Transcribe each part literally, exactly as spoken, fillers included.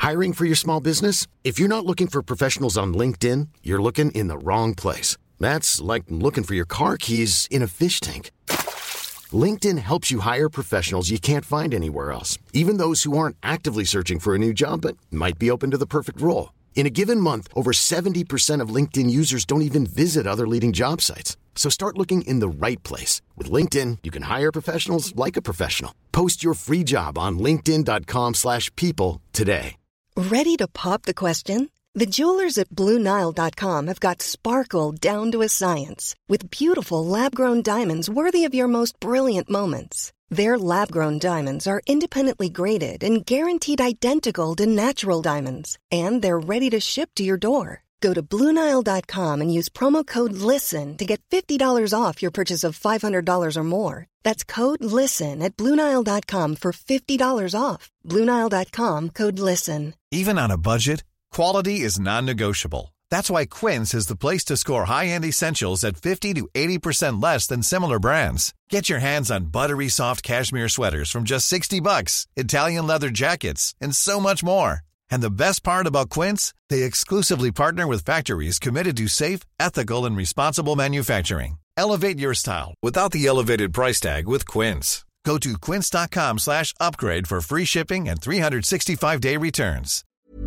Hiring for your small business? If you're not looking for professionals on LinkedIn, you're looking in the wrong place. That's like looking for your car keys in a fish tank. LinkedIn helps you hire professionals you can't find anywhere else, even those who aren't actively searching for a new job but might be open to the perfect role. In a given month, over seventy percent of LinkedIn users don't even visit other leading job sites. So start looking in the right place. With LinkedIn, you can hire professionals like a professional. Post your free job on linkedin dot com slash people today. Ready to pop the question? The jewelers at Blue Nile dot com have got sparkle down to a science with beautiful lab-grown diamonds worthy of your most brilliant moments. Their lab-grown diamonds are independently graded and guaranteed identical to natural diamonds. And they're ready to ship to your door. Go to Blue Nile dot com and use promo code LISTEN to get fifty dollars off your purchase of five hundred dollars or more. That's code LISTEN at Blue Nile dot com for fifty dollars off. Blue Nile dot com, code LISTEN. Even on a budget, quality is non-negotiable. That's why Quince is the place to score high-end essentials at fifty to eighty percent less than similar brands. Get your hands on buttery soft cashmere sweaters from just sixty bucks, Italian leather jackets, and so much more. And the best part about Quince, they exclusively partner with factories committed to safe, ethical, and responsible manufacturing. Elevate your style without the elevated price tag with Quince. Go to quince dot com slash upgrade for free shipping and three sixty-five day returns.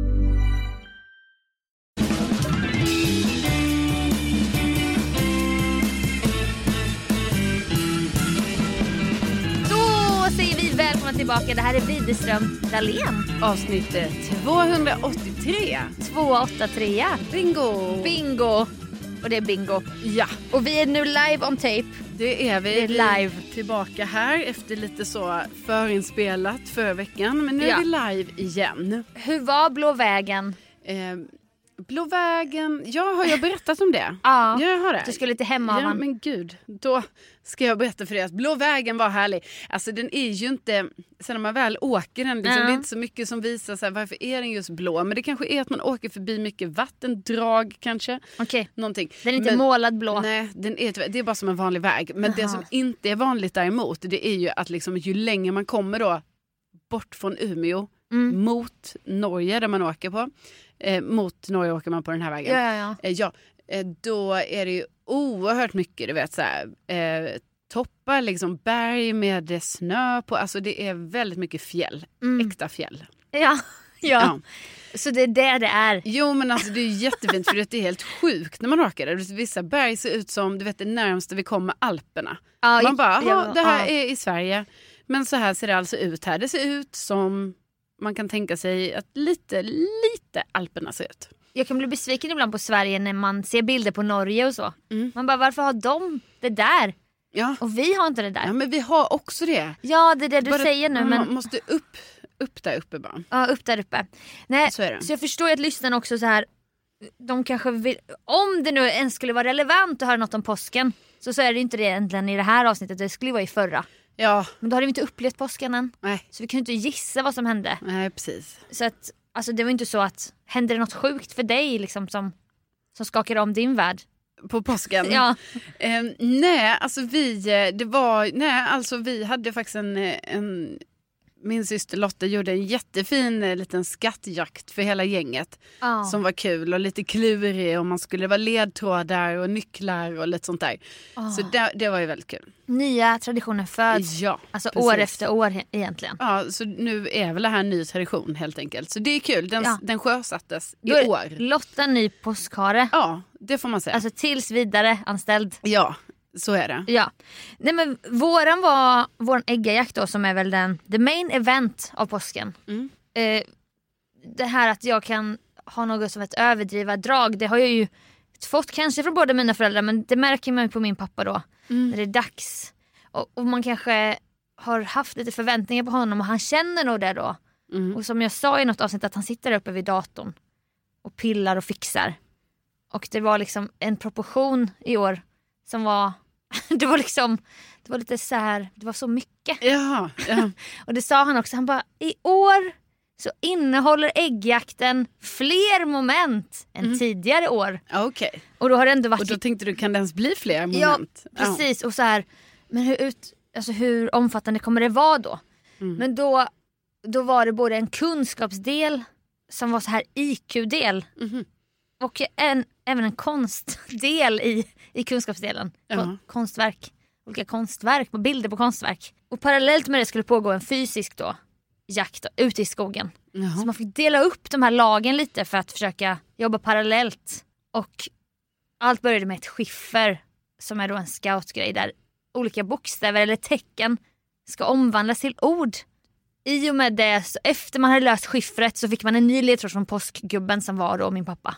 Säger vi välkomna tillbaka. Det här är Widerström Dahlén. Avsnitt tvåhundraåttiotre. tvåhundraåttiotre. Bingo. Bingo. Och det är bingo. Ja. Och vi är nu live on tape. Det är vi. Det är live. Tillbaka här efter lite så förinspelat förra veckan. Men nu ja. är vi live igen. Hur var Blå vägen? Eh, Blå vägen, ja, har jag berättat om det? Ja, jag har det. Du skulle lite hemma av ja, han. men gud, då ska jag berätta för dig att Blå vägen var härlig. Alltså den är ju inte, sen när man väl åker den, liksom, ja. det är inte så mycket som visar så här, varför är den just blå. Men det kanske är att man åker förbi mycket vattendrag kanske. Okej, någonting. Den är inte men, målad blå. Nej, den är, det är bara som en vanlig väg. Men Aha. det som inte är vanligt däremot, det är ju att liksom, ju längre man kommer då bort från Umeå mm. mot Norge där man åker på. Eh, mot Norge åker man på den här vägen. Ja, ja, ja. Eh, ja eh, då är det ju oerhört mycket, du vet så här, eh, toppar, liksom berg med snö på. Alltså det är väldigt mycket fjäll. Mm. Äkta fjäll. Ja, ja. ja. Så det är där det är. Jo, men alltså det är jättefint för det är helt sjukt när man åker där. Vissa berg ser ut som, du vet, det närmaste vi kommer Alperna. Ja, man bara, ja, det här ja. är i Sverige. Men så här ser det alltså ut här. Det ser ut som man kan tänka sig att lite, lite Alperna ser ut. Jag kan bli besviken ibland på Sverige när man ser bilder på Norge och så. Mm. Man bara, varför har de det där? Ja. Och vi har inte det där. Ja, men vi har också det. Ja, det är det du bara, säger nu. Man men... måste upp, upp där uppe bara. Ja, upp där uppe. Nej, så är det. Så jag förstår att lyssnarna också så här, de kanske vill, om det nu ens skulle vara relevant att höra något om påsken, så, så är det inte det egentligen i det här avsnittet. Det skulle vara i förra. Ja. Men då hade vi inte upplevt påsken än. Nej. Så vi kan inte gissa vad som hände. Nej, precis. Så att, alltså det var inte så att, hände det något sjukt för dig liksom som, som skakade om din värld? På påsken? Ja. Eh, nej, alltså vi, det var, nej, alltså vi hade faktiskt en, en min syster Lotta gjorde en jättefin eh, liten skattjakt för hela gänget. Oh. Som var kul och lite klurig. Och man skulle vara ledtrådar och nycklar och lite sånt där. Oh. Så det, det var ju väldigt kul. Nya traditioner föds. Ja, alltså precis. år efter år egentligen. Ja, så nu är väl det här en ny tradition helt enkelt. Så det är kul. Den, ja. den sjösattes i Då, år. Lotta ny påskhare. Ja, det får man säga. Alltså tills vidare anställd. Ja. Så är det. Ja. Nej, men våran var våran äggajakt då, som är väl den the main event av påsken. Mm. Eh, det här att jag kan ha något som ett överdriva drag, det har jag ju fått kanske från båda mina föräldrar, men det märker man ju på min pappa då mm. när det är dags. Och, och man kanske har haft lite förväntningar på honom och han känner nog det då. Mm. Och som jag sa i något avsnitt att han sitter uppe vid datorn och pillar och fixar. Och det var liksom en proportion i år som var det var liksom det var lite så här, det var så mycket. Ja, ja. Och det sa han också, han bara, i år så innehåller äggjakten fler moment än mm. tidigare år. Okej. Okay. Och då har det ändå varit, och då tänkte du, kan det ens bli fler moment? Ja, precis. Ja. Och så här, men hur ut alltså hur omfattande kommer det vara då? Mm. Men då då var det både en kunskapsdel som var så här I Q-del. Mm-hmm. Och en, även en konstdel i, i kunskapsdelen. Uh-huh. Konstverk. Olika konstverk, bilder på konstverk. Och parallellt med det skulle pågå en fysisk då, jakt då, ute i skogen. Uh-huh. Så man fick dela upp de här lagen lite för att försöka jobba parallellt. Och allt började med ett skiffer som är då en scoutgrej där olika bokstäver eller tecken ska omvandlas till ord. I och med det, så efter man hade löst skiffret så fick man en ny ledtråd från påskgubben som var då min pappa.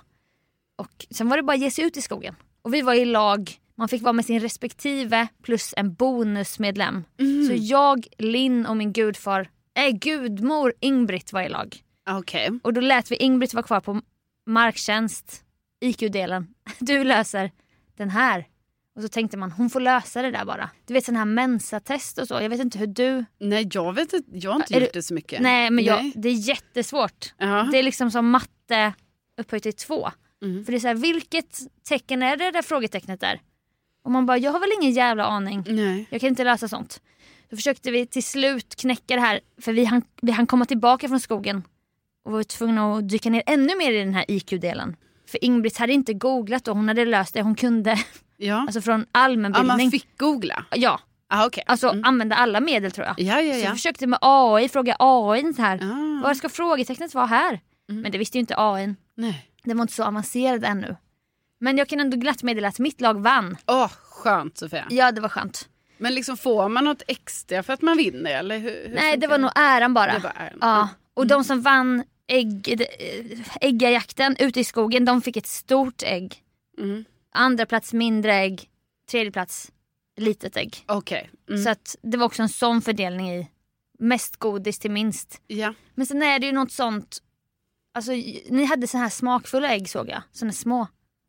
Och sen var det bara att ge sig ut i skogen. Och vi var i lag, man fick vara med sin respektive plus en bonusmedlem. Mm. Så jag, Linn och min gudfar, äh, gudmor Ingbritt var i lag. Okej. Okay. Och då lät vi Ingbritt vara kvar på marktjänst, I Q-delen. Du löser den här. Och så tänkte man, hon får lösa det där bara. Du vet sån här mensatest och så. Jag vet inte hur du... Nej, jag vet inte. Jag har inte gjort det så mycket. Nej, men jag, nej. Det är jättesvårt. Uh-huh. Det är liksom som matte upphöjt till två. Mm. För det är så här, vilket tecken är det där frågetecknet där? Och man bara, jag har väl ingen jävla aning. Nej. Jag kan inte lösa sånt. Då försökte vi till slut knäcka det här. För vi hann, vi hann komma tillbaka från skogen. Och var tvungna att dyka ner ännu mer i den här I Q-delen. För Ingbritt hade inte googlat och hon hade löst det. Hon kunde... Ja. Alltså från allmänbildning. Ja, man fick googla. Ja. Ah, okay. Alltså mm. använda alla medel tror jag. Ja, ja, ja. Så jag försökte med A I, fråga A I så här. Ah. Vad ska frågetecknet vara här? Mm. Men det visste ju inte A I. Nej. Det var inte så avancerad ännu. Men jag kan ändå glatt meddela att mitt lag vann. Åh, oh, skönt Sofia. Ja, det var skönt. Men liksom får man något extra för att man vinner? Eller hur, hur Nej, det var nog äran bara. Det var äran. Ja. Och mm. de som vann ägg, äggajakten ute i skogen, de fick ett stort ägg. Mm. Andra plats mindre ägg. Tredje plats litet ägg. Okej. Okay. Mm. Så att det var också en sån fördelning i mest godis till minst. Ja. Men sen är det ju något sånt. Alltså ni hade så här smakfulla ägg såg jag. Såna små.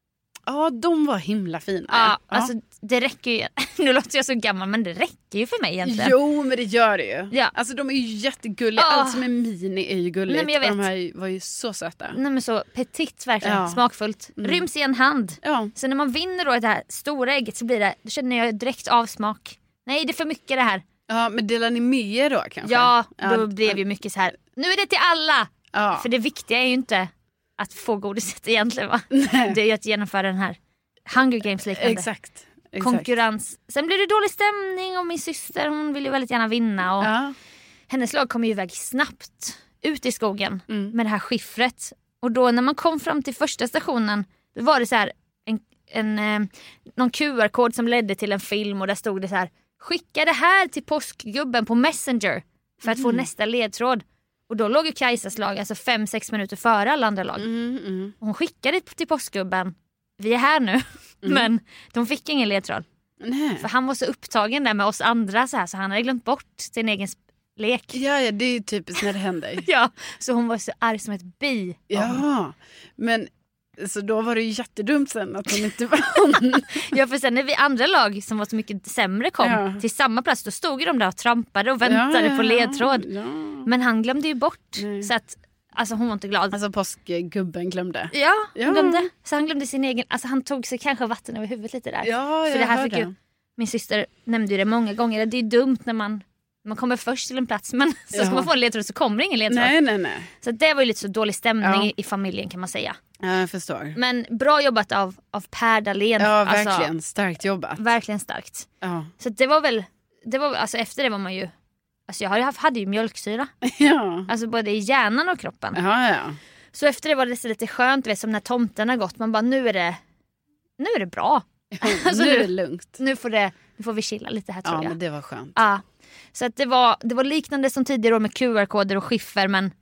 Ja, de var himla fina. Ja, ja. Alltså det räcker ju. Nu låter jag så gammal men det räcker ju för mig egentligen. Jo, men det gör det ju. Ja. Alltså de är ju jättegulliga. Oh. Allt som är mini är ju gulligt. Nej, men jag vet. Och de här var ju så söta. Nej men så petit verkligen, ja. Smakfullt. Mm. Ryms i en hand. Ja. Så när man vinner då det här stora ägget så blir det, då känner jag direkt avsmak. Nej, det är för mycket det här. Ja, men delar ni med då kanske? Ja, då ja. blev ju mycket så här. Nu är det till alla. Ja. För det viktiga är ju inte att få godiset egentligen va? Nej. Det är ju att genomföra den här Hunger Games liknande. Exakt. Exakt. Konkurrens. Sen blir det dålig stämning och min syster hon vill ju väldigt gärna vinna. Och ja. Hennes lag kom ju iväg snabbt ut i skogen mm. med det här skiffret. Och då när man kom fram till första stationen då var det så här en, en, eh, någon Q R-kod som ledde till en film och där stod det så här: skicka det här till påskgubben på Messenger för att mm. få nästa ledtråd. Och då låg ju Kajsas lag alltså fem sex minuter före alla andra lag. Mm, mm. Och hon skickade till påskgubben. Vi är här nu. Mm. Men de fick ingen ledtråd. Nej. För han var så upptagen där med oss andra så här så han hade glömt bort sin egen lek. Ja, ja, det är ju typiskt när det händer. Ja, så hon var så arg som ett bi. Ja, men så då var det ju jättedumt sen att hon inte vann. Ja, för sen när vi andra lag som var så mycket sämre kom ja. till samma plats, då stod de där och trampade och väntade ja, ja, på ledtråd. Ja. Men han glömde ju bort. Nej. Så att alltså hon var inte glad. Alltså påskgubben glömde. Ja, ja. han glömde. Så han glömde sin egen, alltså han tog sig kanske vatten över huvudet lite där. Ja, för det här fick ju, min syster nämnde ju det många gånger. Det är dumt när man man kommer först till en plats men så ska ja. man få en ledtråd så kommer ingen ledtråd. Nej, nej, nej. Så det var ju lite så dålig stämning ja. i, i familjen kan man säga. Ja, jag förstår. Men bra jobbat av, av Per Dahlén. Ja, verkligen. Alltså, starkt jobbat. Verkligen starkt. Ja. Så det var väl, det var, alltså efter det var man ju, alltså jag hade, hade ju mjölksyra. Ja. Alltså både i hjärnan och kroppen. Ja, ja. Så efter det var det lite skönt, vet, som när tomten har gått. Man bara, nu är det, nu är det bra. Ja, alltså, nu är det lugnt. Nu får, det, nu får vi chilla lite här tror ja, jag. Ja, men det var skönt. Ja. Så att det, var, det var liknande som tidigare med Q R-koder och skiffer. Men,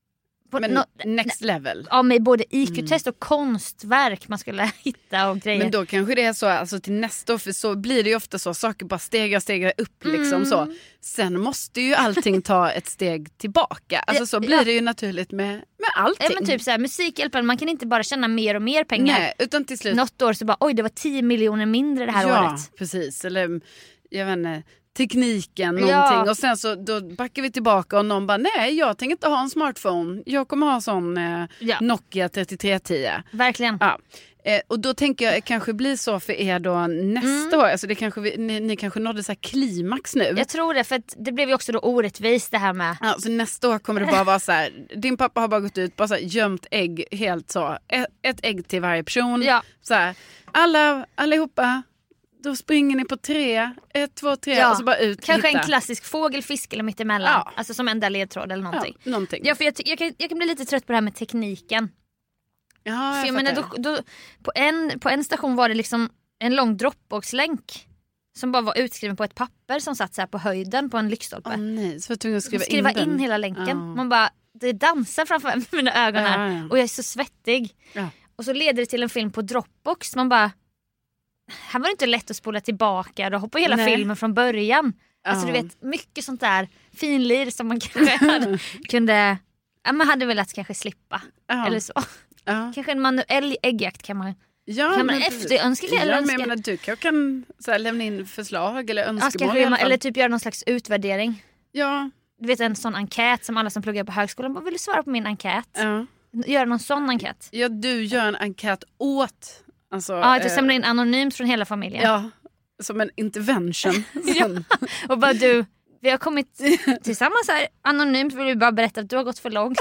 men no, next level. Ja, med både I Q-test och konstverk man skulle hitta och grejer. Men då kanske det är så alltså, till nästa år, för så blir det ju ofta så. Saker bara stegar stegar upp liksom mm. så. Sen måste ju allting ta ett steg tillbaka. Alltså så blir ja. det ju naturligt med, med allting. Ja, men typ så här, musikhjälpen, man kan inte bara tjäna mer och mer pengar. Nej, utan till slut. Något år så bara, oj det var tio miljoner mindre det här ja, året. Ja, precis. Eller jag vet inte, tekniken någonting ja. Och sen så då backar vi tillbaka och någon bara nej jag tänker inte ha en smartphone. Jag kommer ha sån eh, ja. Nokia trettiotre tio. Verkligen. Ja. Eh, och då tänker jag det kanske blir så för er då nästa mm. år. Alltså det kanske vi, ni, ni kanske nådde så här klimax nu. Jag tror det för att det blev ju också då orättvist det här med. Ja, så nästa år kommer det bara vara så här. Din pappa har bara gått ut bara så här, gömt ägg helt så. Ett, ett ägg till varje person. Ja. Så här, alla, allihopa. Då springer ni på tre, ett, två, tre ja. Och så bara ut. Kanske hitta. En klassisk fågel, fisk eller mittemellan. Ja. Alltså som enda ledtråd eller någonting. Ja, någonting. Ja, för jag, jag, kan, jag kan bli lite trött på det här med tekniken. Ja, jag för jag menar, då, då, på, en, på en station var det liksom en lång Dropbox-länk som bara var utskriven på ett papper som satt så här på höjden på en lyktstolpe. Åh nej, så var jag tvungen att skriva, skriva in, in den. hela länken. Oh. Man bara, det dansar framför mina ögon här. Ja, ja. Och jag är så svettig. Ja. Och så leder det till en film på Dropbox. Man bara, här var det inte lätt att spola tillbaka och hoppa hela nej. Filmen från början. Alltså oh. du vet, mycket sånt där finlir som man kanske hade, kunde, ja, man hade velat kanske slippa. Oh. Eller så. Ja. Kanske en manuell äggjakt kan man, ja, kan man efterönska ja, eller men önska. Jag menar, du kan, kan så här, lämna in förslag eller önskemål. Ja, eller typ göra någon slags utvärdering. Ja. Du vet en sån enkät som alla som pluggar på högskolan bara, vill du svara på min enkät? Ja. Göra någon sån enkät. Ja, du gör en enkät åt. Alltså, ja, du samlar in anonymt från hela familjen. Ja, som en intervention. Ja. Och bara du... Vi har kommit tillsammans här anonymt, vill vi bara berätta att du har gått för långt.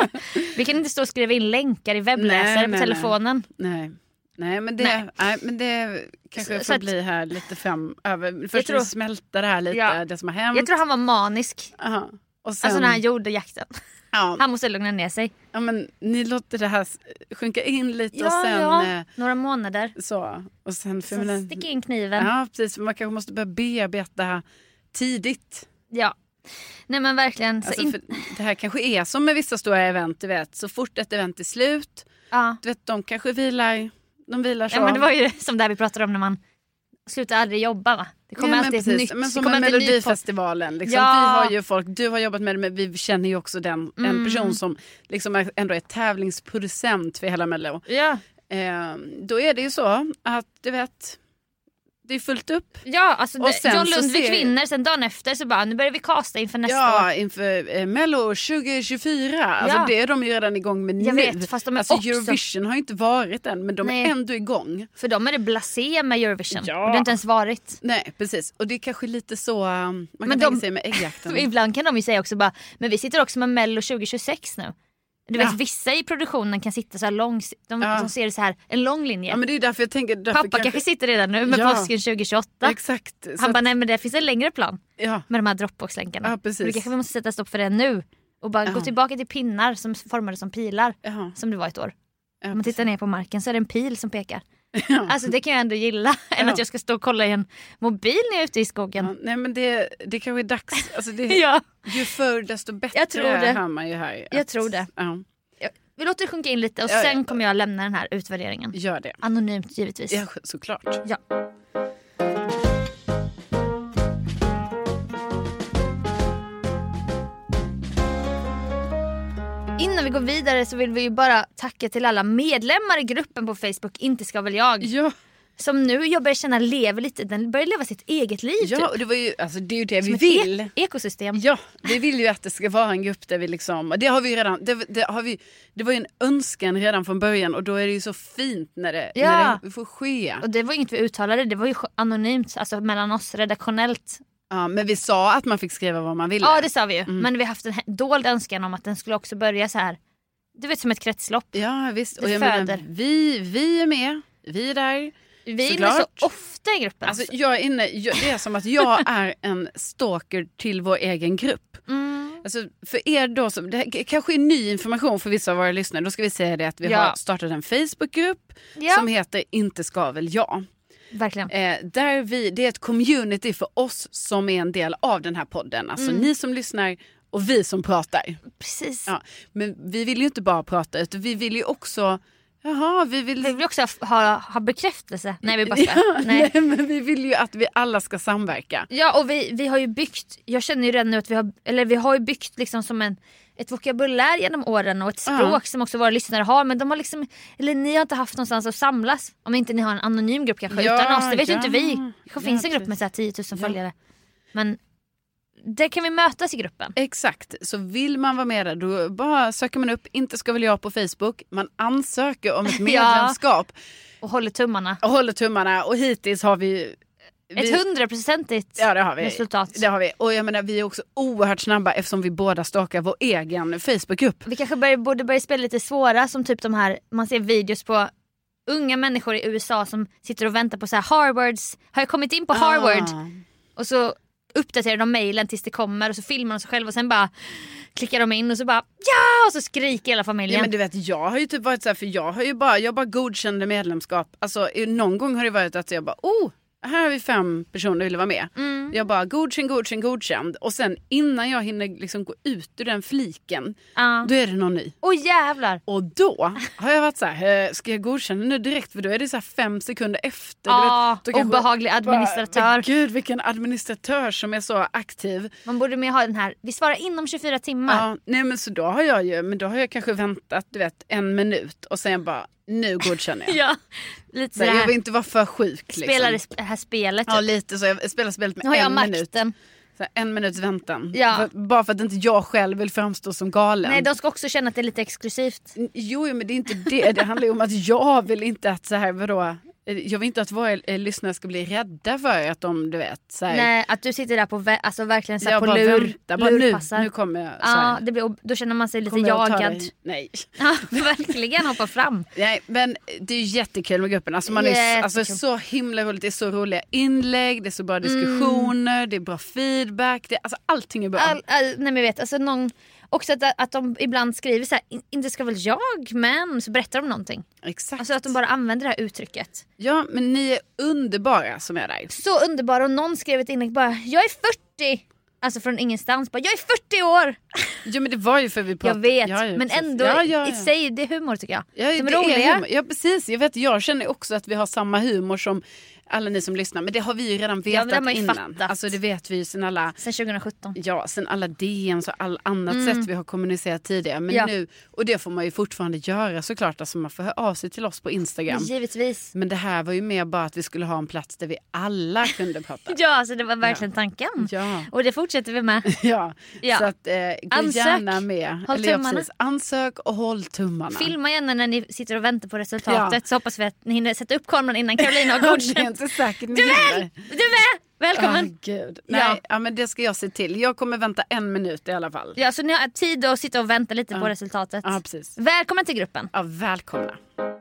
Vi kan inte stå och skriva in länkar i webbläsare nej, på nej, telefonen. Nej. Nej, men det, nej. Nej, men det kanske så, får så bli att, här lite fram över. Först tror, smälta det här lite, ja, det som har hänt. Jag tror han var manisk. Aha. Och sen, alltså när han gjorde jakten. Ja. Han måste lugna ner sig. Ja, men ni låter det här sjunka in lite ja, och sen... Ja, eh, några månader. Så. Och sen... Så man, stick in kniven. Ja, precis. Man kanske måste börja bearbeta tidigt. Ja, nej men verkligen. Alltså, in... Det här kanske är som med vissa stora event, du vet. Så fort ett event är slut, ja. Du vet, de kanske vilar, de vilar så. Ja, men det var ju som där vi pratade om när man slutar aldrig jobba, va? Det kommer ja, alltid ett nytt. Men som med Melodifestivalen. Liksom. Ja. Vi har ju folk, du har jobbat med det, men vi känner ju också den, mm. en person som liksom ändå är tävlingsproducent för hela Mello. Ja. Eh, då är det ju så att, du vet... Det är fullt upp. Ja, alltså det, John Lundvik ser... vinner, sen dagen efter så bara, nu börjar vi kasta inför nästa ja, år. Ja, inför eh, Mello tjugo tjugofyra. Alltså ja. Det är de ju redan igång med nu. Jag vet, fast de är alltså också... Eurovision har ju inte varit än, men de Nej. Är ändå igång. För de är det blasé med Eurovision. Ja. Och det har inte ens varit. Nej, precis. Och det är kanske lite så, um, man kan men tänka de... sig med äggjakten. Ibland kan de ju säga också bara, men vi sitter också med Mello tjugo tjugosex nu. Du vet, ja. Vissa i produktionen kan sitta så här lång, de, ja. de ser det så här, en lång linje. Ja, men det är därför jag tänker... Därför Pappa kanske... kanske sitter redan nu med ja. Påsken tjugo tjugoåtta. Exakt. Han så bara, att... nej men det finns en längre plan ja. Med de här Dropbox-länkarna. Ja, precis. Då kanske vi måste sätta stopp för det nu. Och bara ja. Gå tillbaka till pinnar som formades som pilar. Ja. Som det var ett år. Ja, om man tittar ner på marken så är det en pil som pekar. Ja. Alltså det kan jag ändå gilla. Ja. Än att jag ska stå och kolla i en mobil när jag är ute i skogen. Ja, nej men det, det kanske är dags. Alltså det, ja. Ju förr desto bättre jag tror det. Hör man ju här. Jag tror det. Ja. Vi låter det sjunka in lite och ja, sen ja. Kommer jag lämna den här utvärderingen. Gör det. Anonymt givetvis. Ja, såklart. Ja. Innan vi går vidare så vill vi ju bara tacka till alla medlemmar i gruppen på Facebook, Inte ska väl jag. Ja. Som nu jag börjar känna lever lite, den börjar leva sitt eget liv. Ja, typ. och det var ju, alltså det är ju det som vi vill. E- ekosystem. Ja, vi vill ju att det ska vara en grupp där vi liksom, det har vi redan, det, det har vi, det var ju en önskan redan från början och då är det ju så fint när det, ja. när det får ske. Och det var inget vi uttalade, det var ju anonymt, alltså mellan oss redaktionellt. Ja, men vi sa att man fick skriva vad man ville. Ja, det sa vi ju. Mm. Men vi har haft en dold önskan om att den skulle också börja så här. Du vet, som ett kretslopp. Ja, visst. Det och jag menar, vi, vi är med. Vi är där. Vi är inne så ofta i gruppen. Alltså, jag är inne, jag, det är som att jag är en stalker till vår egen grupp. Mm. Alltså, för er då, som, det här, kanske är ny information för vissa av våra lyssnare. Då ska vi säga det att vi ja. har startat en Facebookgrupp ja. Som heter Inte ska väl jag. Verkligen. Eh, där vi, det är ett community för oss som är en del av den här podden. Alltså mm. ni som lyssnar och vi som pratar. Precis. Ja, men vi vill ju inte bara prata utan vi vill ju också... Jaha, vi vill... vi vill också ha, ha bekräftelse. Nej, vi bara ska. Ja, nej. nej, men vi vill ju att vi alla ska samverka. Ja, och vi, vi har ju byggt, jag känner ju redan nu att vi har, eller vi har ju byggt liksom som en, ett vokabulär genom åren och ett språk uh-huh. som också våra lyssnare har, men de har liksom, eller ni har inte haft någonstans att samlas, om inte ni har en anonym grupp kanske, ja, utan oss, det vet ju ja. Inte vi. Det ja, finns en grupp med så här tio tusen ja. Följare. Men där kan vi mötas i gruppen. Exakt, så vill man vara med där då bara söker man upp Inte ska väl jag på Facebook. Man ansöker om ett medlemskap. Ja. Och håller tummarna. Och håller tummarna och hittills har vi... vi ett hundraprocentigt ja, det har vi. resultat. Det har vi. Och jag menar, vi är också oerhört snabba eftersom vi båda stakar vår egen Facebookgrupp. Vi kanske börjar, borde börja spela lite svåra som typ de här, man ser videos på unga människor i U S A som sitter och väntar på så här Harvards, har jag kommit in på Harvard? Ah. Och så uppdaterar de mejlen tills det kommer och så filmar de sig själva och sen bara klickar de in och så bara ja och så skriker hela familjen. Ja men du vet, jag har ju typ varit så här, för jag har ju bara, jag bara godkände medlemskap. Alltså någon gång har det varit att jag bara, oh, här har vi fem personer som vill vara med. Mm. Jag bara godkänd, godkänd, godkänd. Och sen innan jag hinner liksom gå ut ur den fliken, uh. då är det någon ny. Åh oh, jävlar. Och då har jag varit så här, ska jag godkänna nu direkt? För då är det så här fem sekunder efter. Ja, du vet, obehaglig administratör. Bara, gud, vilken administratör som är så aktiv. Man borde med ha den här, vi svarar inom tjugofyra timmar. Ja, nej men så då har jag ju, men då har jag kanske väntat, du vet, en minut. Och sen bara, nu godkänner jag. Ja, lite så. Jag vill inte vara för sjuk. Liksom. Spelar det här spelet. Ja, lite så. Jag spelar spelet med nu har jag en makten. minut. Så en minuts väntan. Ja. För, bara för att inte jag själv vill framstå som galen. Nej, de ska också känna att det är lite exklusivt. Jo, men det är inte det. Det handlar ju om att jag vill inte att så här, vadå... Jag vill inte att våra eh, lyssnare ska bli rädda för att de, du vet... Så här, nej, att du sitter där på, vä- alltså verkligen så här på bara lur, vänta, bara lurpassar. Nu, nu kommer jag... Så ja, det blir, då känner man sig lite jagad. Nej. Ja, verkligen hoppa fram. Nej, men det är ju jättekul med gruppen. Alltså man är alltså, så himla roligt. Det är så roliga inlägg, det är så bra diskussioner, mm. det är bra feedback. Det, alltså allting är bra. All, all, nej men vet, alltså någon... Också att, att de ibland skriver så här, inte ska väl jag, men så berättar de någonting. Exakt. Alltså att de bara använder det här uttrycket. Ja, men ni är underbara som är där. Så underbara, och någon skrev ett inlägg bara, jag är fyrtio. Alltså från ingenstans, bara, jag är fyrtio år. Ja, men det var ju för vi pratade. Jag vet, ja, ja, men precis. ändå ja, ja, ja. i sig, det är humor tycker jag. Ja, som det är roliga. är humor. Ja, precis. Jag vet, jag känner också att vi har samma humor som alla ni som lyssnar. Men det har vi ju redan vetat ja, det innan. Fattat. Alltså det vet vi ju sen alla... Sen tjugosjutton. Ja, sen alla D M's och all annat mm. sätt vi har kommunicerat tidigare. Men ja. nu, och det får man ju fortfarande göra såklart. Alltså man får höra av sig till oss på Instagram. Givetvis. Men det här var ju mer bara att vi skulle ha en plats där vi alla kunde prata. Ja, alltså det var verkligen ja. tanken. Ja. Och det fortsätter vi med. ja. ja, så att eh, gå ansök. gärna med. Håll Eller, tummarna. Ja, precis. Ansök och håll tummarna. Filma gärna när ni sitter och väntar på resultatet. Ja. Så hoppas vi att ni hinner sätta upp kameran innan Carolina har godkänt. Det är inte säkert ni du med! Du med! Välkommen! Oh, Gud. Nej, ja. ja, men det ska jag se till. Jag kommer vänta en minut i alla fall. Ja, så ni har tid att sitta och vänta lite ja. på resultatet. Ja, precis. Välkommen till gruppen. Ja, välkomna.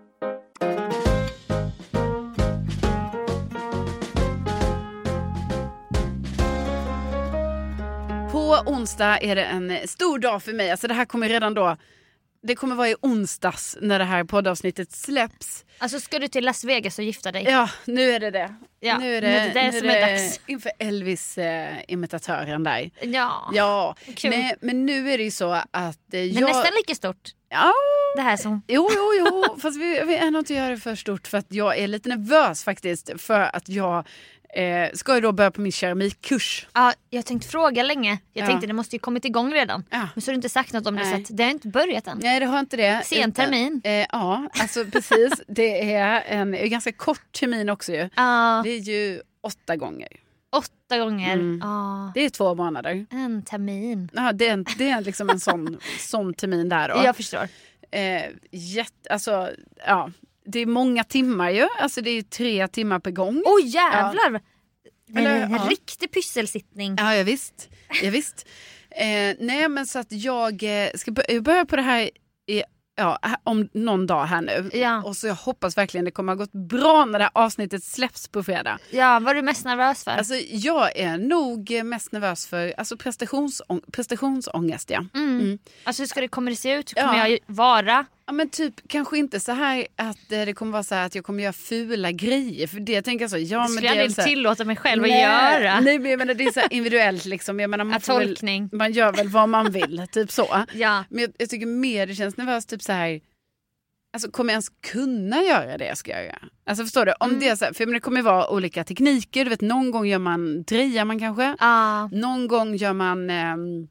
På onsdag är det en stor dag för mig. Alltså det här kommer redan då... Det kommer vara i onsdags när det här poddavsnittet släpps. Alltså ska du till Las Vegas och gifta dig? Ja, nu är det det. Ja, nu är det, nu är det, det nu som är är det dags. Inför Elvis-imitatören eh, där. Ja, ja. Kul. Nej, men nu är det ju så att eh, jag... Men nästan lika stort. Ja. Det här som... Jo, jo, jo. Fast vi, vi är nog inte göra det för stort för att jag är lite nervös faktiskt. För att jag... Eh, ska jag då börja på min keramikkurs? Ja, jag tänkte fråga länge. Jag ja. tänkte det måste ju kommit igång redan. Ja. Men så har du inte sagt något om det, Nej. så att det har inte börjat än. Nej, det har inte det. Sen termin. Eh, ja, alltså precis. Det är en, en ganska kort termin också ju. Ja. Det är ju åtta gånger. Åtta gånger. Mm. Ja. Det är två månader. En termin. Ja, det är, en, det är liksom en sån, sån termin där då. Jag förstår. Eh, jätte, alltså, ja. Det är många timmar ju. Alltså det är ju tre timmar per gång. Åh oh, jävlar! Ja. Eller, en ja. riktig pysselsittning. Ja, ja visst. Ja, visst. Eh, nej, men så att jag ska börja på det här i, ja, om någon dag här nu. Ja. Och så jag hoppas verkligen det kommer ha gått bra när det här avsnittet släpps på fredag. Ja, vad är du mest nervös för? Alltså jag är nog mest nervös för alltså prestationsång- prestationsångest, ja. Mm. Mm. Alltså hur ska det kommer det se ut? Hur kommer Ja. jag vara? Ja, men typ kanske inte så här att eh, det kommer vara så här att jag kommer göra fula grejer. För det tänker jag så. Ja, det skulle men jag det är aldrig så här, tillåta mig själv nej, att göra. Nej, men jag menar, det är så här individuellt liksom. Jag menar, man, Att får tolkning. Väl, man gör väl vad man vill, typ så. Ja. Men jag, jag tycker mer det känns nervöst typ så här. Alltså kommer jag ens kunna göra det jag ska göra? Alltså förstår du? Om Mm. det är så här, för det kommer vara olika tekniker. Du vet, någon gång gör man, drejar man kanske. Ah. Någon gång gör man... Ehm,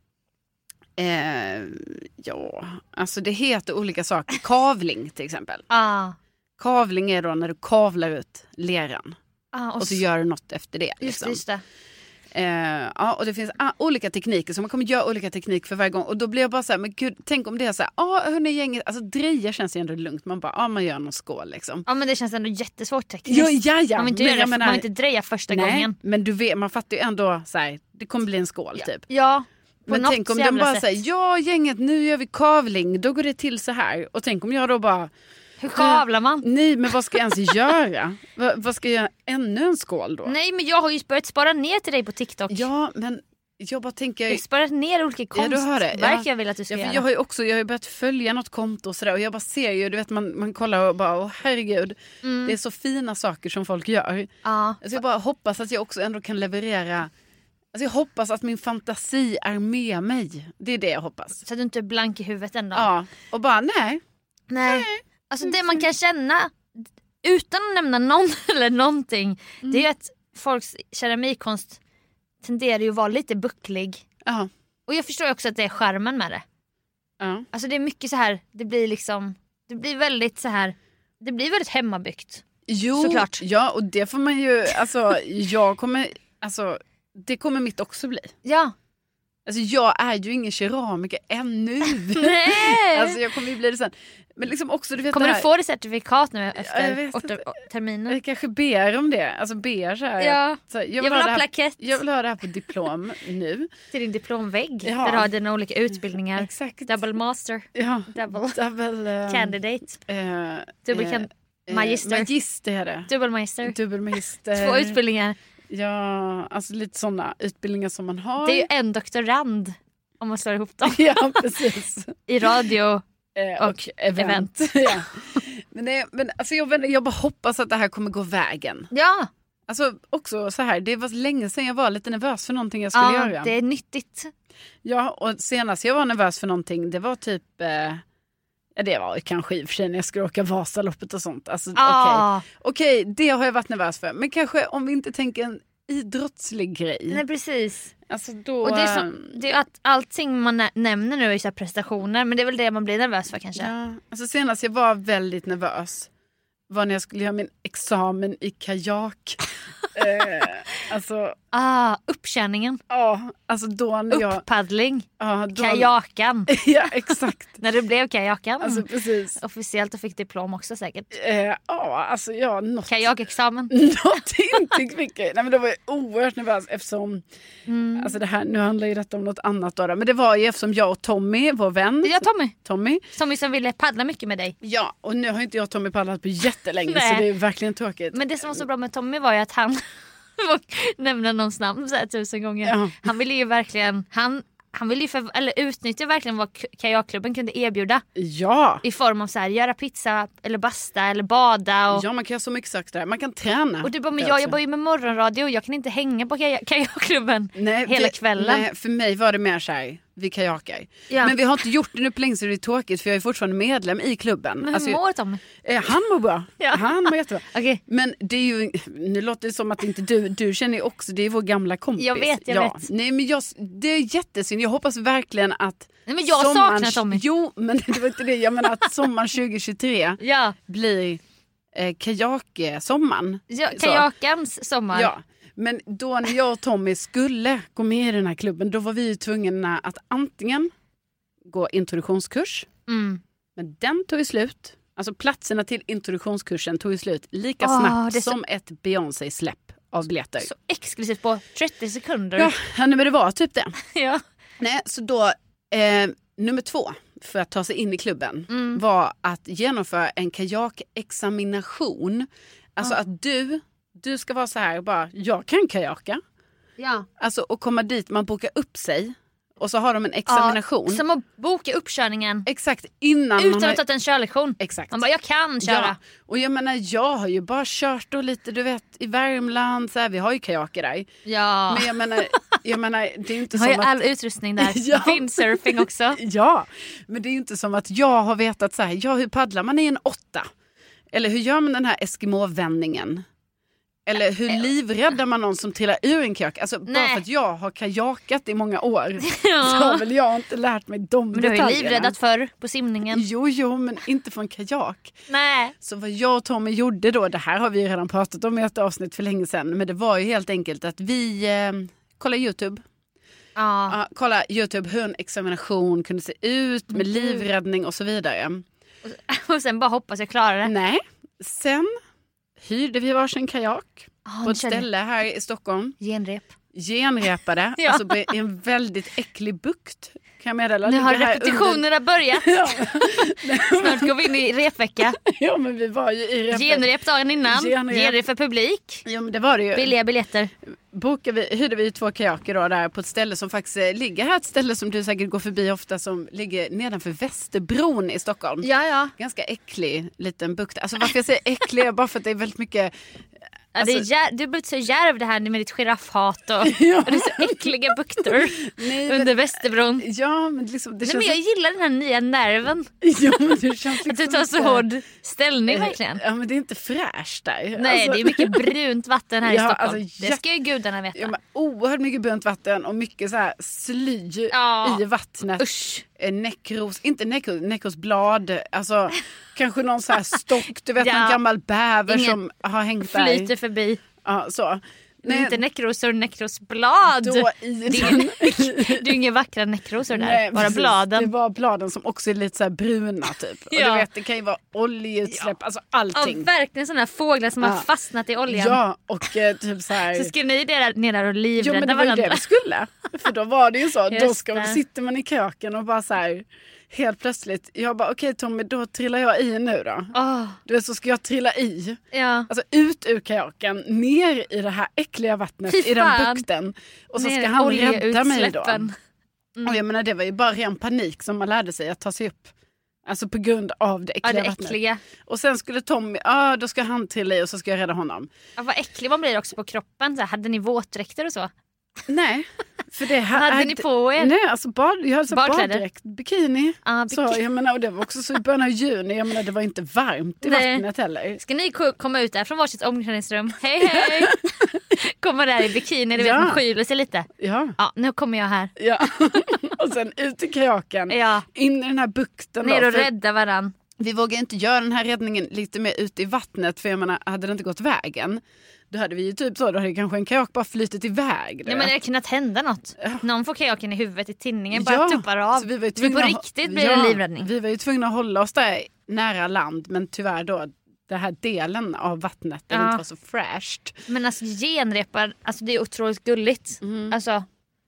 Eh, ja, alltså det heter olika saker. Kavling till exempel. Ah. Kavling är då när du kavlar ut leran. Ah, och, och så gör du något efter det. Just, Liksom. just det. Eh, ja, och det finns ah, olika tekniker, så man kommer göra olika teknik för varje gång. Och då blir jag bara så här, men gud, tänk om det är så här, ja ah, hörni gänget, alltså dreja känns ju ändå lugnt. Man bara, ja ah, man gör någon skål liksom. Ja men det känns ändå jättesvårt tekniskt. Ja, ja, ja. Man vill inte, men, göra, menar, man vill inte dreja första nej, gången. Men du vet, man fattar ju ändå så här, det kommer bli en skål ja. typ. Ja. Men tänk om de bara säger, ja gänget, nu gör vi kavling, då går det till så här. Och tänk om jag då bara... Hur kavlar man? Nej, men vad ska jag ens göra? Va, vad ska jag göra? Ännu en skål då? Nej, men jag har ju börjat spara ner till dig på TikTok. Ja, men jag bara tänker... Jag har sparat ner olika konstverk ja, jag vill att du ska ja, göra. Jag har ju också jag har börjat följa något konto och sådär. Och jag bara ser ju, du vet, man, man kollar och bara, åh herregud. Mm. Det är så fina saker som folk gör. Ja. Så jag bara hoppas att jag också ändå kan leverera... Alltså jag hoppas att min fantasi är med mig. Det är det jag hoppas. Så att du inte är blank i huvudet ändå. Ja, och bara nej. Nej. nej. Alltså det man kan känna utan att nämna någon eller någonting. Mm. Det är ju att folks keramikkonst tenderar ju att vara lite bucklig. Ja. Och jag förstår också att det är charmen med det. Ja. Alltså det är mycket så här, det blir liksom, det blir väldigt så här, det blir väldigt hemmabyggt. Jo, såklart. Ja, och det får man ju, alltså jag kommer, alltså det kommer mitt också bli. Ja. Alltså jag är ju ingen keramiker ännu. Nej. Alltså jag kommer ju bli det sen. Men liksom också, du vet kommer det du få det certifikat nu efter åtta terminen? Jag kanske ber om det. Alltså ber så här. Ja. Så jag, vill jag vill ha, ha plakett. Jag vill ha det här på diplom nu. Till din diplomvägg. Ja. Där du har dina olika utbildningar. Exakt. Double master. Ja. Double, Double uh, candidate. Uh, Dubbel uh, kan- magister. Magister är det. Dubbel magister. Dubbel magister. Två utbildningar. Ja, alltså lite sådana utbildningar som man har. Det är ju en doktorand om man slår ihop dem. Ja, precis. I radio eh, och, och event. event. Ja. Men, det, men alltså jag, jag bara hoppas att det här kommer gå vägen. Ja. Alltså också så här, det var länge sedan jag var lite nervös för någonting jag skulle ja, göra. Det är nyttigt. Ja, och senast jag var nervös för någonting, det var typ... Eh, ja, det var kanske i och för sig när jag skulle åka Vasaloppet och sånt. Alltså, ah. Okej, okay, det har jag varit nervös för. Men kanske om vi inte tänker en idrottslig grej. Nej, precis. Alltså då, och det är, så, det är att allting man nä- nämner nu är så här prestationer, men det är väl det man blir nervös för kanske. Ja, alltså senast jag var väldigt nervös var när jag skulle göra min examen i kajak. eh, alltså, ah, uppkärningen. Ja, alltså då när jag... Upppaddling. Ja, då... Kajakan. Ja, exakt. När du blev kajakan. Alltså precis. Officiellt och fick diplom också säkert. Eh, ja, alltså ja, något... Kajakexamen. Något intyg fick jag. Nej, men det var ju oerhört nervös eftersom... Mm. Alltså det här, nu handlar ju detta om något annat då. Men det var ju eftersom jag och Tommy, vår vän. Ja, Tommy. Tommy. Tommy som ville paddla mycket med dig. Ja, och nu har inte jag och Tommy paddlat på jättelänge. Så det är verkligen tråkigt. Men det som var så bra med Tommy var ju att han nämna någons namn så här tusen gånger. Ja. Han ville ju verkligen han, han ville ju för, eller utnyttja verkligen vad kajakklubben kunde erbjuda. Ja. I form av så här, göra pizza eller basta eller bada. Och... Ja, man kan göra så mycket saker där. Man kan träna. Och du bara, men jag jobbar ju med morgonradio och jag kan inte hänga på kaj- kajakklubben nej, hela det, kvällen. Nej, för mig var det mer så här, vi kajakar. Ja. Men vi har inte gjort det nu på länge så det är tråkigt för jag är fortfarande medlem i klubben. Men hur alltså, mår Tommy? Eh, han mår bra. Ja. Han mår jättebra. Okay. Men det är ju, nu låter det som att inte du, du känner ju också, det är vår gamla kompis. Jag vet, jag ja. vet. Nej men jag, det är jättesynd, jag hoppas verkligen att nej, men jag sommaren, saknar Tommy. Jo, men det var inte det, jag menar att sommaren tjugo tjugotre ja. blir eh, kajaksommaren. Ja, kajakans sommar. Ja. Men då när jag och Tommy skulle gå med i den här klubben, då var vi ju tvungna att antingen gå introduktionskurs. Mm. Men den tog ju slut. Alltså platserna till introduktionskursen tog ju slut lika oh, snabbt så... som ett Beyoncé-släpp av biljetter. Så exklusivt på trettio sekunder. Ja, men det var typ det. ja. Nej, så då, eh, nummer två för att ta sig in i klubben mm. var att genomföra en kajakexamination. Alltså oh. att du, du ska vara så här bara, jag kan kajaka. Ja. Alltså och komma dit, man bokar upp sig. Och så har de en examination. Ja, som att boka uppkörningen. Exakt, innan utan man har... att ta en körlektion. Exakt. Man bara, jag kan köra. Ja. Och jag menar, jag har ju bara kört då lite, du vet, i Värmland. Så här, vi har ju kajaker där. Ja. Men jag menar, jag menar det är inte har som ju att... all utrustning där. ja. Windsurfing också. Ja, men det är ju inte som att jag har vetat så här, ja, hur paddlar man i en åtta? Eller hur gör man den här Eskimo-vändningen? Eller hur livräddar man någon som trillar ur en kajak? Alltså nej. Bara för att jag har kajakat i många år ja. så har väl jag inte lärt mig de men detaljerna. Men du har ju livräddat förr på simningen. Jo, jo, men inte från kajak. Nej. Så vad jag och Tommy gjorde då, det här har vi ju redan pratat om i ett avsnitt för länge sedan. Men det var ju helt enkelt att vi eh, kolla YouTube. Ja. Ja, kolla YouTube hur en examination kunde se ut med livräddning och så vidare. Och, och sen bara hoppas jag klarar det. Nej, sen hyrde vi varsin kajak oh, på ett ställe här i Stockholm. Genrep. Genrepade, ja. alltså i en väldigt äcklig bukt. Kan jag meddela? Nu har repetitionerna under... börjat. Ja. Snart går vi in i repvecka. Ja, men vi var ju i repvecka. Genrep dagen innan. Genrep. Genrep för publik. Ja, men det var det ju. Billiga biljetter. Bokade vi, hyrde vi två kajaker då där på ett ställe som faktiskt ligger här. Ett ställe som du säkert går förbi ofta som ligger nedanför Västerbron i Stockholm. Ja, ja. Ganska äcklig liten bukt. Alltså varför jag säger äcklig är bara för att det är väldigt mycket... Alltså, ja, det är jär, du har blivit så järv det här med ditt giraffhat och, ja. och det är så äckliga bukter Nej, under men, Västerbron. Ja, men liksom, det Nej, känns... men jag gillar den här nya nerven. Ja, men det känns liksom att du tar så inte... hård ställning verkligen. Ja, men det är inte fräscht där. Nej, alltså... det är mycket brunt vatten här ja, i Stockholm. Alltså, det ska ju gudarna veta. Ja, men oerhört mycket brunt vatten och mycket så här sly ja. i vattnet. Usch. Näckros, inte näckros, näckrosblad, alltså kanske någon så här stock, du vet ja. en gammal bäver Ingen som har hängt där. Flyter förbi. Ja, så. Men inte näckrosor, näckrosblad. Då i det, är ingen, det är inga vackra näckrosor där, Nej, bara precis. bladen. Det var bladen som också är lite så här bruna typ. Och ja. du vet, det kan ju vara oljeutsläpp, ja. alltså allting. Ja, verkligen sådana fåglar som ja. har fastnat i oljan. Ja, och eh, typ så här. Så skulle ni där, ner där och livrädda varandra. Jo, men det var varandra. ju det vi skulle. För då var det ju så, Just då ska, det. sitter man i köken och bara så här... Helt plötsligt, jag bara okej okay, Tommy, då trillar jag i nu då. Oh. Du vet, så ska jag trilla i. Ja. Alltså ut ur kajaken, ner i det här äckliga vattnet i den bukten. Och så ner ska han rädda mig då. Mm. Och jag menar, det var ju bara ren panik som man lärde sig att ta sig upp. Alltså på grund av det äckliga ja, det vattnet. Äckliga. Och sen skulle Tommy, ja då ska han trilla i och så ska jag rädda honom. Ja, vad äcklig man blir också på kroppen. Så här, hade ni våtdräkter och så? Nej. För det här, hade ni på er? Nej, alltså bad, jag hade så baddräkt, bikini. Ah, bikini. Så, jag menar, och det var också så i början av juni, jag menar, det var inte varmt i nej. vattnet heller. Ska ni ko- komma ut där från varsitt omklädningsrum? Hej hej! Komma där i bikini, du vet, ja. man skyler sig lite. Ja. Ja, nu kommer jag här. Ja. Och sen ut i kajaken, ja. in i den här bukten. Ner då, och rädda varann. Vi vågar inte göra den här räddningen lite mer ute i vattnet, för jag menar, hade det inte gått vägen, då hade vi ju typ så, då hade kanske en kajak bara flyttit iväg. Nej, men det hade kunnat hända något. Ja. Någon får kajaken i huvudet i tinningen, bara ja, tuppar av. Så vi var ju tvungna, på riktigt blir ja, det en livräddning. Vi var ju tvungna att hålla oss där nära land, men tyvärr då, den här delen av vattnet, den ja. inte var så fräscht. Men alltså genrepar, alltså det är otroligt gulligt. Mm. Alltså...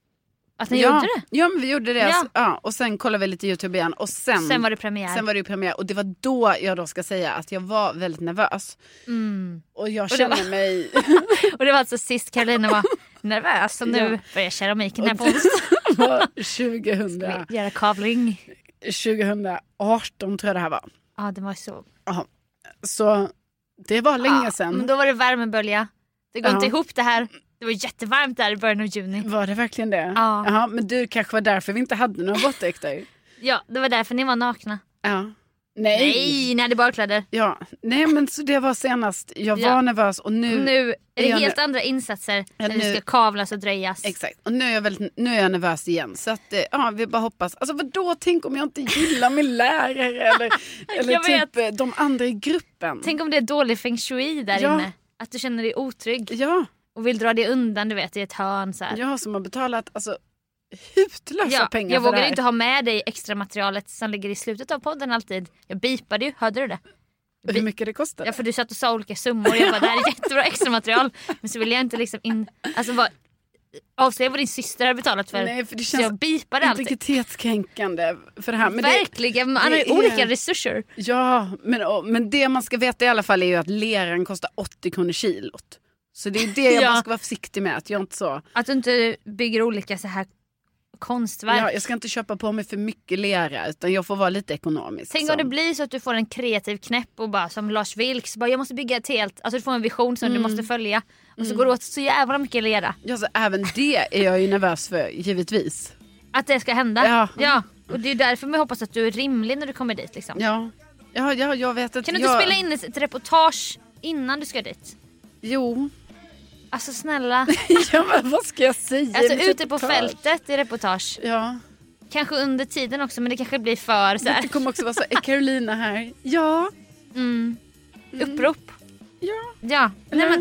Att ni ja. gjorde det? Ja, men vi gjorde det. Ja. Alltså, ja. Och sen kollade vi lite YouTube igen. Och sen, sen var det premiär. Sen var det ju premiär. Och det var då jag då ska säga att jag var väldigt nervös. Mm. Och jag känner var... mig... och det var alltså sist Karolina var nervös. Och nu ja. börjar keramiken här på onsdag. tjugohundra Göra kavling. tjugohundraarton tror jag det här var. Ja, det var så. Aha. Så det var länge ja, sedan. Men då var det värmebölja. Det går ja. inte ihop det här. Det var jättevarmt där i början av juni. Var det verkligen det? Ja. Jaha, men du kanske var därför vi inte hade några våtdräkter. Ja, det var därför ni var nakna. Ja. Nej. Nej, ni hade badkläder. Ja, nej men så det var senast. Jag var ja. nervös och nu... Nu är det är helt nu... andra insatser ja, när nu... du ska kavlas och dröjas. Exakt, och nu är jag, väldigt, nu är jag nervös igen. Så att, ja, vi bara hoppas. Alltså vadå, tänk om jag inte gillar min lärare eller, eller typ de andra i gruppen. Tänk om det är dålig feng shui där ja. inne. Att du känner dig otrygg. Ja. Och vill dra dig undan, du vet, i ett hörn så här. Ja, som har betalat alltså hutlösa ja, pengar jag för vågar det inte ha med dig extra materialet som ligger i slutet av podden alltid. Jag bipade ju, hörde du det? Bi- Hur mycket det kostar? Ja, för du satt och sa olika summor. Jag bara, det här är jättebra extra material. Men så vill jag inte liksom in... Alltså vad... Avslöja vad din syster har betalat för. Nej, för det så jag bipade alltid. Integritetskränkande för det här. Men verkligen, man har ju olika resurser. Ja, men, men det man ska veta i alla fall är ju att leran kostar åttio kronor kilot. Så det är det jag ja. bara ska vara försiktig med. Att jag inte så... Att du inte bygger olika så här konstverk. Ja, jag ska inte köpa på mig för mycket lera, utan jag får vara lite ekonomisk. Tänk så. om det blir så att du får en kreativ knäpp och bara som Lars Vilks, bara jag måste bygga ett helt, alltså du får en vision som mm. du måste följa. Och så mm. går det åt så jävla mycket lera. Ja, så även det är jag ju nervös för, givetvis. Att det ska hända? Ja. Ja. Och det är därför man hoppas att du är rimlig när du kommer dit liksom. Ja, ja, ja jag vet att Kan du jag... inte spela in ett reportage innan du ska dit? Jo. Alltså snälla. Ja, men vad ska jag säga? Alltså ute på fältet i reportage. Ja. Kanske under tiden också, men det kanske blir för så här. Det kommer också vara så, är Carolina här? Ja. Mm. Upprop. Ja. Ja. Nej, men,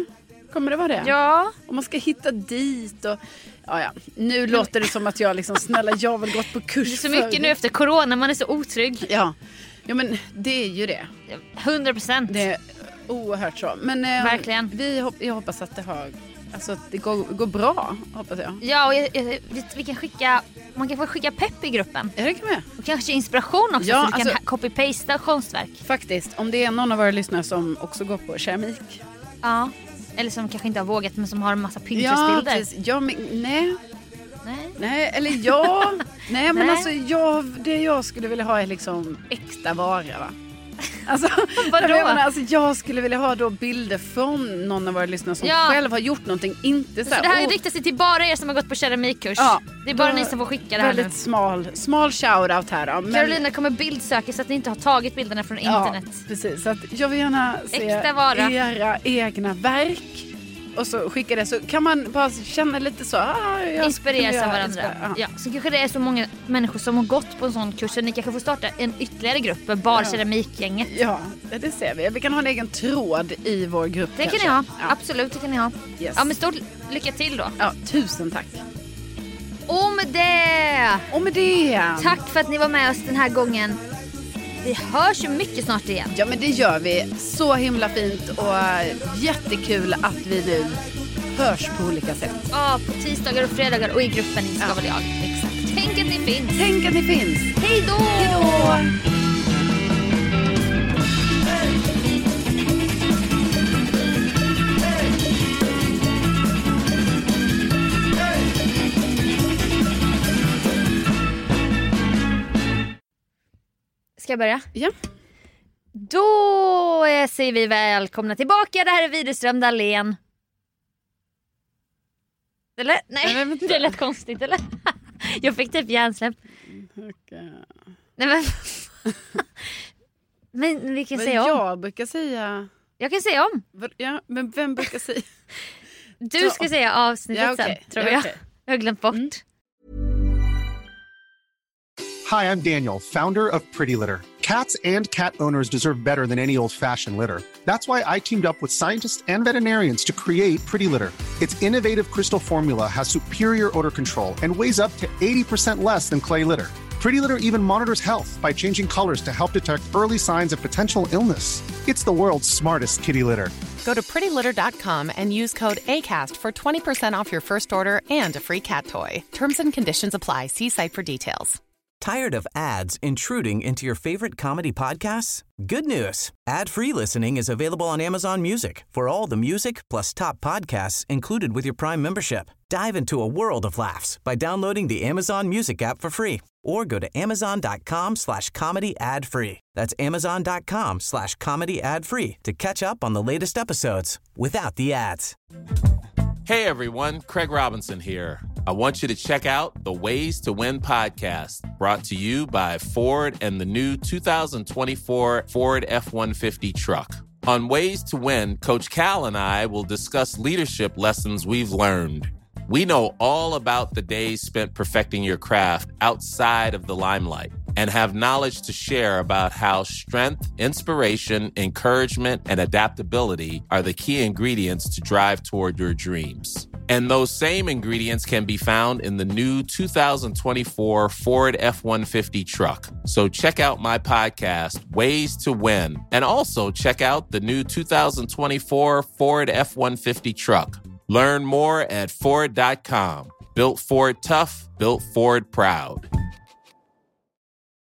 Kommer det vara det? Ja. Och man ska hitta dit och... Ja, ja. Nu låter det som att jag liksom, snälla, jag har väl gått på kurs. Det är så mycket för... nu efter corona, man är så otrygg. Ja, ja men det är ju det. hundra procent. Det är oerhört så. Men eh, verkligen. Vi, jag hoppas att det har... Alltså att det går, går bra, hoppas jag. Ja, och jag, jag, vi kan skicka... Man kan få skicka pepp i gruppen. Ja, det kan vi. Och kanske inspiration också, ja, så vi alltså, kan copy-pasta konstverk. Faktiskt, om det är någon av våra lyssnare som också går på keramik. Ja, eller som kanske inte har vågat men som har en massa Pinterest-bilder. Ja, precis. Ja, men, nej. Nej. Nej, eller ja. nej, men nej. alltså jag, det jag skulle vilja ha är liksom äkta vara, va? Alltså, vadå? Jag, menar, alltså, jag skulle vilja ha då bilder från någon av våra lyssnare som ja. själv har gjort någonting. Inte så, så det här oh. riktar sig till bara er som har gått på keramikkurs. Ja, det är bara ni som får skicka det här väldigt nu. smal, smal shoutout här då. Men... Carolina kommer bildsöka så att ni inte har tagit bilderna från internet. Ja, precis. Så att jag vill gärna se era egna verk. Och så skickar det, så kan man bara känna lite så ah, inspireras av varandra. Inspira- ja. Så kanske det är så många människor som har gått på en sån kurs, så ni kanske får starta en ytterligare grupp med bara ja. keramikgänget. Ja, det ser vi. Vi kan ha en egen tråd i vår grupp. Det kanske. kan ni ha, ja. absolut, det kan ni ha. Yes. Ja, men stort lycka till då. Ja, tusen tack. Och med det Och med det tack för att ni var med oss den här gången. Vi hörs ju mycket snart igen. Ja, men det gör vi. Så himla fint och jättekul att vi nu hörs på olika sätt. Ja, på tisdagar och fredagar och i gruppen i Ska ja. väl jag. Exakt. Tänk att ni finns. Tänk att ni finns. Hej då! Hej då! Ska jag börja? Ja. Då säger vi välkomna tillbaka. Det här är Widerström Dahlén. Eller? Nej, det lät konstigt, eller? Jag fick typ hjärnsläpp. Okay. Nej, men... men vi kan men säga om. Jag brukar säga... Jag kan säga om. Ja, men vem brukar säga? Du ska säga avsnittet ja, okay. sen, tror ja, jag. Okay. Jag har glömt bort. Mm. Hi, I'm Daniel, founder of Pretty Litter. Cats and cat owners deserve better than any old-fashioned litter. That's why I teamed up with scientists and veterinarians to create Pretty Litter. Its innovative crystal formula has superior odor control and weighs up to eighty percent less than clay litter. Pretty Litter even monitors health by changing colors to help detect early signs of potential illness. It's the world's smartest kitty litter. Go to pretty litter dot com and use code ACAST for twenty percent off your first order and a free cat toy. Terms and conditions apply. See site for details. Tired of ads intruding into your favorite comedy podcasts? Good news. Ad-free listening is available on Amazon Music for all the music plus top podcasts included with your Prime membership. Dive into a world of laughs by downloading the Amazon Music app for free or go to amazon.com slash comedy ad free. That's amazon.com slash comedy ad free to catch up on the latest episodes without the ads. Hey everyone, Craig Robinson here. I want you to check out the Ways to Win podcast, brought to you by Ford and the new two thousand twenty-four Ford F one fifty truck. On Ways to Win, Coach Cal and I will discuss leadership lessons we've learned. We know all about the days spent perfecting your craft outside of the limelight and have knowledge to share about how strength, inspiration, encouragement, and adaptability are the key ingredients to drive toward your dreams. And those same ingredients can be found in the new two thousand twenty-four Ford F one fifty truck. So check out my podcast, Ways to Win, and also check out the new two thousand twenty-four Ford F one fifty truck. Learn more at Ford dot com. Built Ford tough, built Ford proud.